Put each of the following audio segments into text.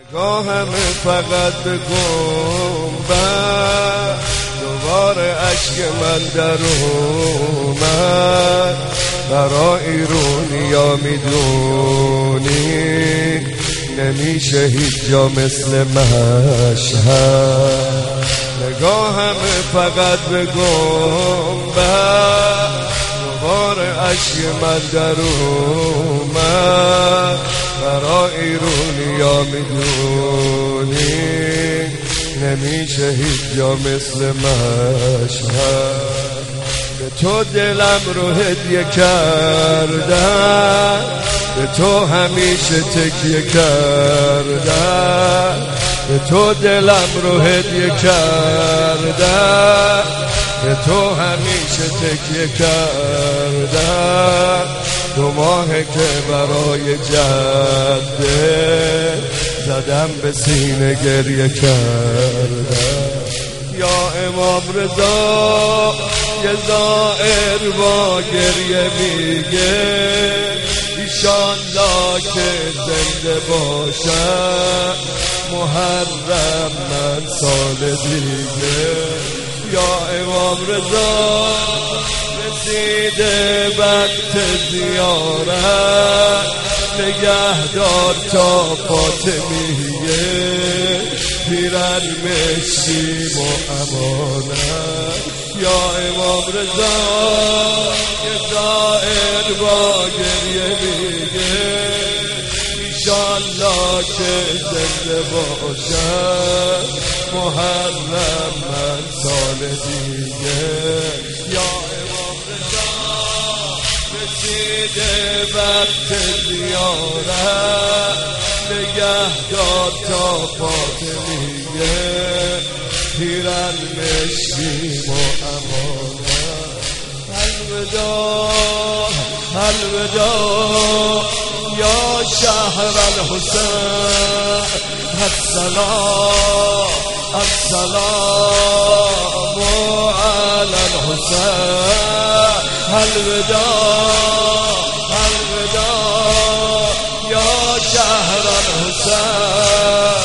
نگاهم فقط به گنبد، دوباره اشک من در اومد. برای ایرونیا میدونی نمیشه هیچ جا مثل مشهد. نگاهم فقط به گنبد، دوباره اشک من در اومد. برای ایرونیا میدونی نمیشه هیچ جا مثل مشهد. به تو دلم رو هدیه کردم، به تو همیشه تکیه کردم. به تو دلم رو هدیه کردم، به تو همیشه تکیه کردم. 2 ماهه که برای جده زدم به سینه گریه کردم. یا امام رضا یه زائر با گریه میگه ایشالله که زنده باشم محرم من سال دیگه. یا امام رضا رسیده وقت زیارت، نگهدار تا فاطمیه پیرن مشکیم و امانت. یا امام رضا یه زائر با گریه میگه ایشالله که زنده باشم محرم من سال دیگه. یا امام رضا رسیده وقت زیارت، نگهدار تا فاطمیه پیرن مشکیم و امانت. الوداع الوداع یا شهر الحسین، السلام السلام علی الحسین. الوداع الوداع یا شهر الحسین،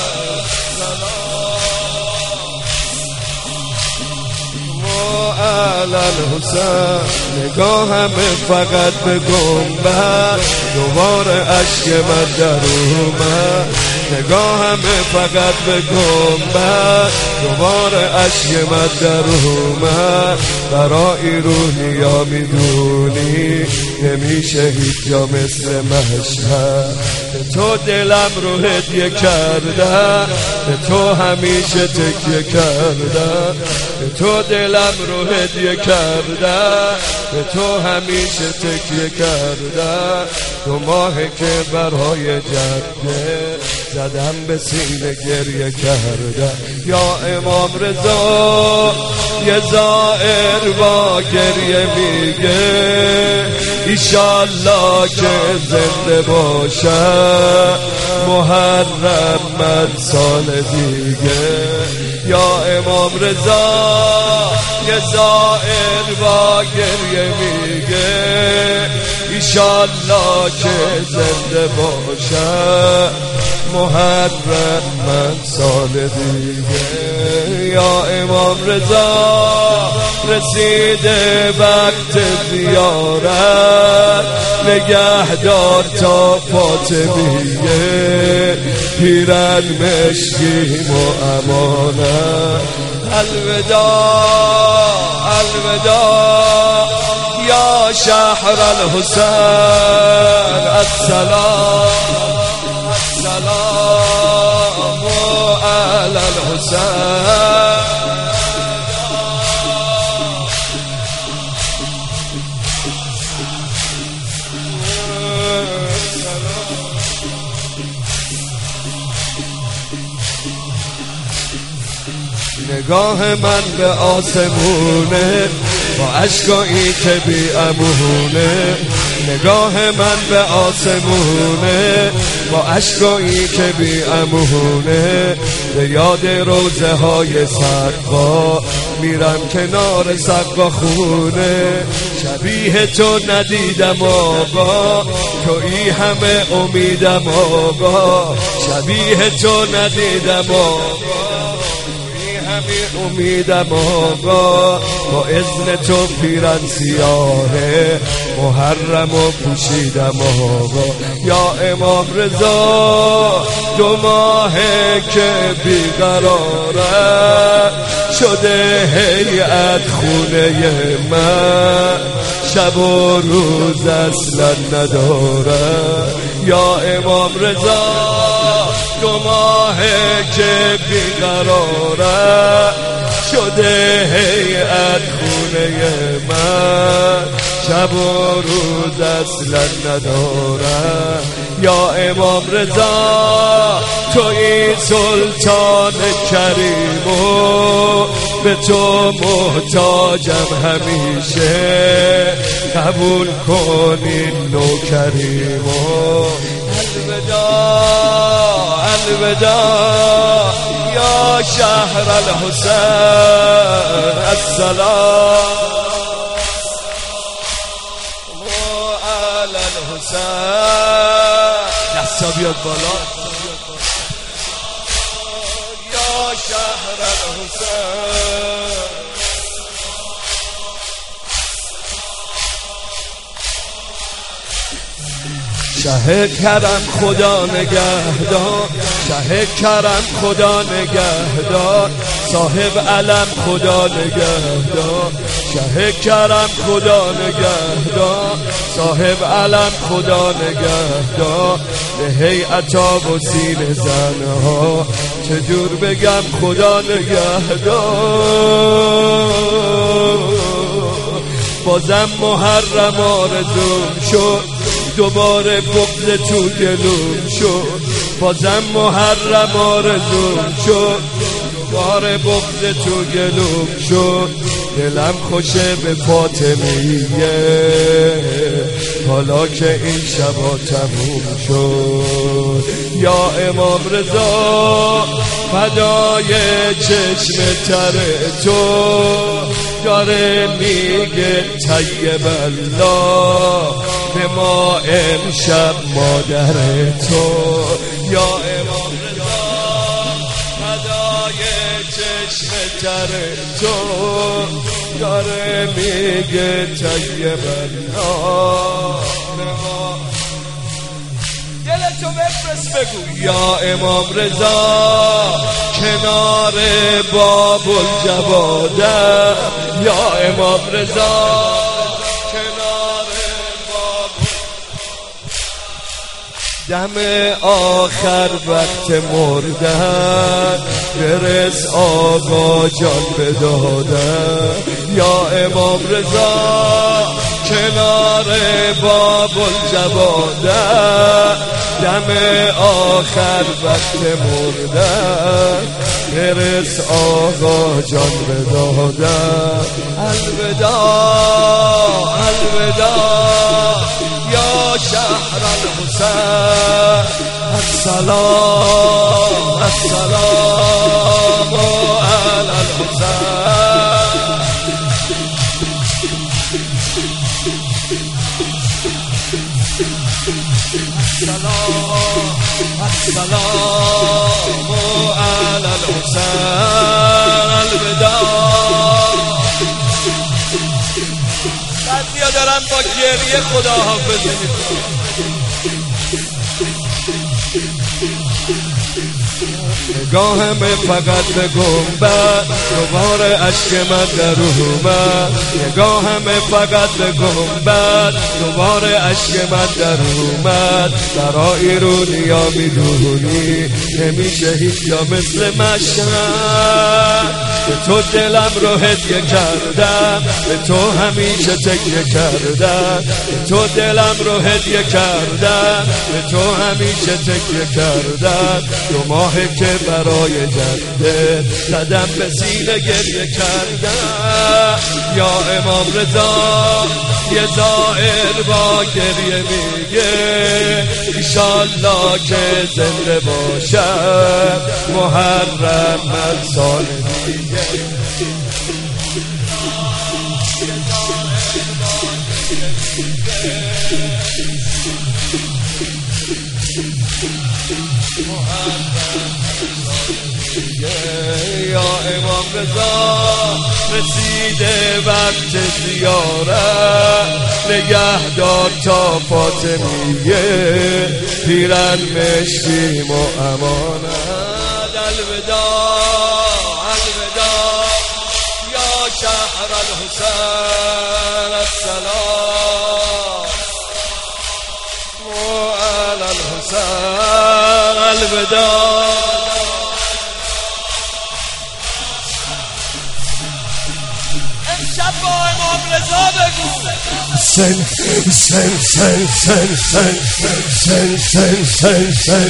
علی الحسین. نگاهم فقط به گنبد، دوباره اشک من در اومد. نگاهم فقط به گنبد، دوباره اشک من در اومد. برای ایرونیا میدونی نمیشه هیچ جا مثل مشهد. به تو دلم رو هدیه کردم، به تو همیشه تکیه کردم. به تو دلم رو هدیه کردم، به تو همیشه تکیه کردم. 2 ماهه که برای جده زدم به سینه گریه کردم. یا امام رضا یه زائر با گریه میگه ایشالله که زنده باشم محرم من سال دیگه. یا امام رضا یه زائر با گریه میگه ایشالله که زنده باشم محرم من سال دیگه. یا امام رضا رسیده وقت زیارت، نگهدار تا فاطمیه پیرن مشکیم و امانت. الوداع الوداع یا شهر الحسین، السلام السلام علی الحسین. نگاه من به آسمونه با اشکایی که بی امونه، نگاه من به آسمونه با عشقایی که بی امونه، به یاد روزه های سقا میرم کنار سقا خونه. شبیه تو ندیدم آقا، تویی همه امیدم آقا. شبیه تو ندیدم آقا، همه امیدم آقا. با اذن تو پیرن سیاهه محرم و پوشیدم آقا. یا امام رضا 2 ماهه که بیقراره شده هیئت خونه من، شب و روز اصلا نداره. یا امام رضا 2 ماهه که بیقراره شده هیئت خونه من، شب و روز اصلا نداره. یا امام رضا توی سلطان کریم و به تو محتاجم همیشه، قبول کنین نوکریم و الوداع الوداع یا شهر الحسین السلام علی الحسین. دستا بیاد بالا. یا شهر الحسین شه کرم خدا نگهدار، شه کرم خدا نگهدار، صاحب علم خدا نگهدار. شه کرم خدا نگهدار، صاحب علم خدا نگهدار. به هیئتا و سین زنها چجور بگم خدا نگهدار. بازم محرم آرزوم شد، دوباره بغض تو گلوم شد. بازم محرم آرزوم شد، دوباره بغض تو گلوم شد. دلم خوشه به فاطمیه حالا که این شبا تموم شد. یا امام رضا فدای چشم تر تو داره میگه طیب الله به ما امشب مادر تو. یا امام رضا فدای چشم تر تو داره میگه طیب الله به ما. دلتو بفرست بگو یا امام رضا کنار باب الجواده. یا امام رضا کنار باب دم آخر وقت مردن برس آقا جان بدادن. یا امام رضا کنار باب الجواده دم آخر وقت مردن برس آقا جان بدادن. الوداع الوداع یا شهر الحسین السلام السلام علی الحسین. السلام علی الحسین الوداع. بعضیا دارن با گریه خداحافظی میکنن. نگاهم فقط به گنبد دوباره اشک من در اومد. نگاهم فقط به گنبد دوباره اشک من در اومد. برای رونیا میدونی نمیشه هیچ جا مثل مشهد. به تو دلم رو هدیه کردم، به تو همیشه تکیه کردم. به تو دلم رو هدیه کردم، به تو همیشه تکیه کردم. ماهی که برای جنده قدم به سینه گریه کردن. یا امام رضا یه زائر با گریه میگه ایشالله که زنده باشم محرم من سال دیگه. یا امام رضا رسیده وقت زیارت نگهدار تا فاطمیه پیرن مشکیم و امانت. الوداع الوداع یا شهر الحسین السلام و علی الحسین الوداع. امشب با امام رضا بگو سن سن سن سن سن سن سن سن سن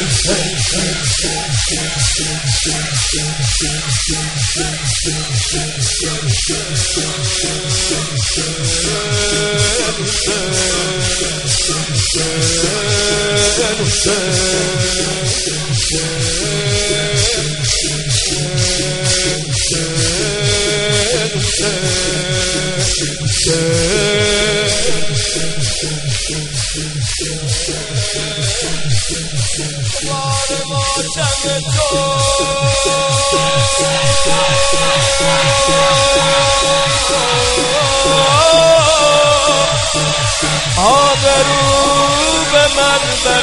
آبرو به من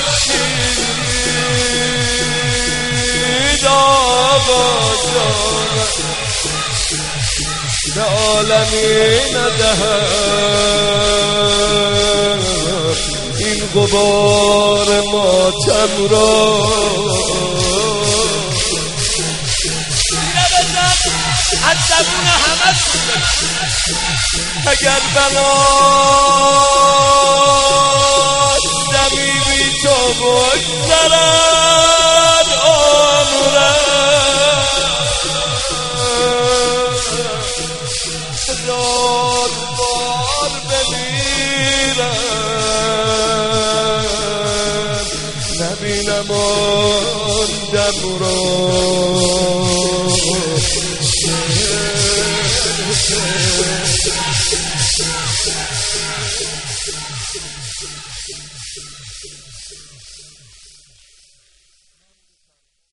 بخشید آقا جان به عالمی ندهم این غبار ماتم را. از زبون همه اگر بنات دمی بی تو بگذرد عمرم هزار بار بمیرم نبینم آن دم را.